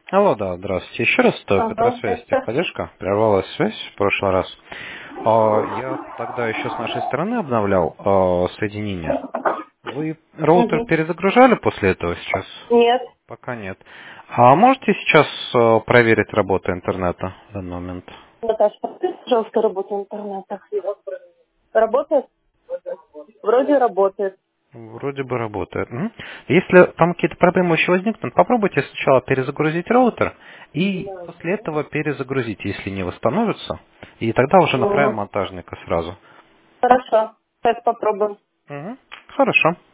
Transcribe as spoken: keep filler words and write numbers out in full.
Алло, да, здравствуйте. Еще раз, это Ага, Петросвязь, это. техподдержка. Прервалась связь в прошлый раз. А, Я тогда еще с нашей стороны обновлял а, соединение. Вы роутер Угу. перезагружали после этого сейчас? Нет. Пока нет. А можете сейчас а, проверить работу интернета в данный момент? Наташа, посмотри, пожалуйста, работу интернета. Работает? Вроде работает. Вроде бы работает. Мгм. Если там какие-то проблемы еще возникнут, попробуйте сначала перезагрузить роутер и после этого перезагрузить, если не восстановится. И тогда уже направим Угу. монтажника сразу. Хорошо. Сейчас попробуем. Мгм. Хорошо.